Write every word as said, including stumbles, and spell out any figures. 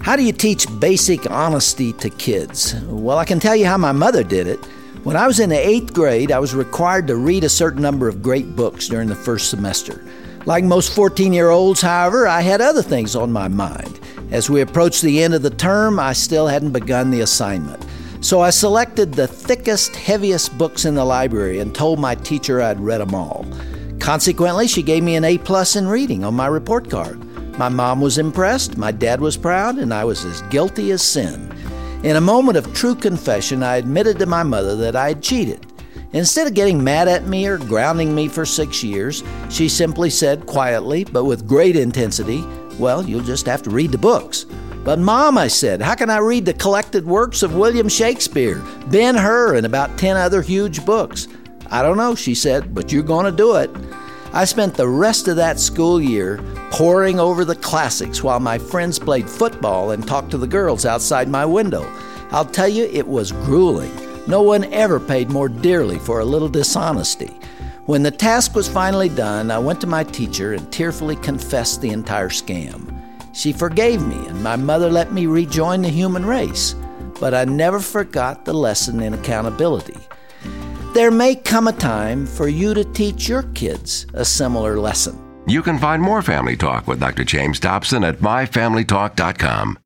How do you teach basic honesty to kids? Well, I can tell you how my mother did it. When I was in the eighth grade, I was required to read a certain number of great books during the first semester. Like most fourteen-year-olds, however, I had other things on my mind. As we approached the end of the term, I still hadn't begun the assignment. So I selected the thickest, heaviest books in the library and told my teacher I'd read them all. Consequently, she gave me an A plus in reading on my report card. My mom was impressed, my dad was proud, and I was as guilty as sin. In a moment of true confession, I admitted to my mother that I had cheated. Instead of getting mad at me or grounding me for six years, she simply said quietly, but with great intensity, "Well, you'll just have to read the books." "But Mom," I said, "how can I read the collected works of William Shakespeare, Ben-Hur, and about ten other huge books?" "I don't know," she said, "but you're going to do it." I spent the rest of that school year poring over the classics while my friends played football and talked to the girls outside my window. I'll tell you, it was grueling. No one ever paid more dearly for a little dishonesty. When the task was finally done, I went to my teacher and tearfully confessed the entire scam. She forgave me, and my mother let me rejoin the human race. But I never forgot the lesson in accountability. There may come a time for you to teach your kids a similar lesson. You can find more Family Talk with Doctor James Dobson at my family talk dot com.